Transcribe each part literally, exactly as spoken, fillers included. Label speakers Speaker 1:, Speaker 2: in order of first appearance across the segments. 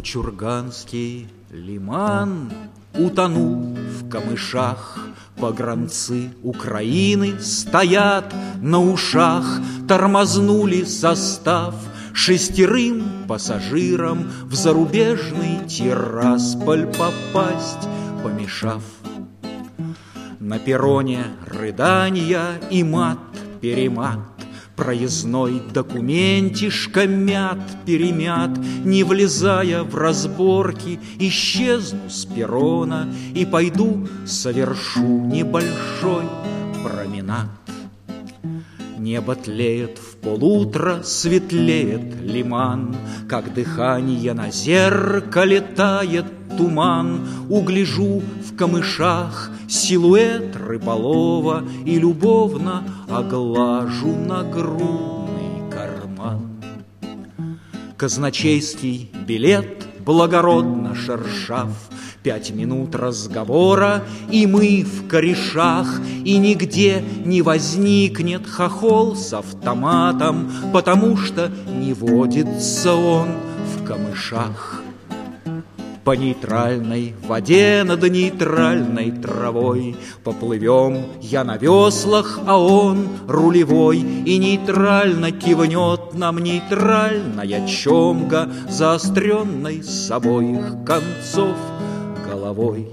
Speaker 1: Кучурганский лиман утонул в камышах. Погранцы Украины стоят на ушах, тормознули состав шестерым пассажирам в зарубежный Тирасполь попасть, помешав. На перроне рыдания и мат-перемат, проездной документишка мят-перемят. Не влезая в разборки, исчезну с перрона и пойду совершу небольшой променад. Небо тлеет в полутра, светлеет лиман, как дыхание на зеркале тает туман. Угляжу в камышах силуэт рыболова и любовно оглажу нагрудный карман. Казначейский билет благородно шершав, пять минут разговора, и мы в корешах, и нигде не возникнет хохол с автоматом, потому что не водится он в камышах. По нейтральной воде над нейтральной травой поплывем, я на веслах, а он рулевой, и нейтрально кивнет нам нейтральная чомга, заостренной с обоих концов головой.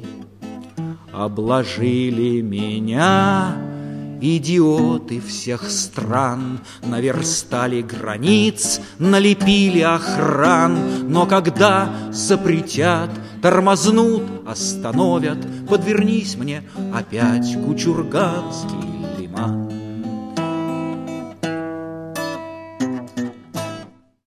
Speaker 1: Обложили меня идиоты всех стран, наверстали границ, налепили охран, но когда запретят, тормознут, остановят, подвернись мне опять кучурганский лиман.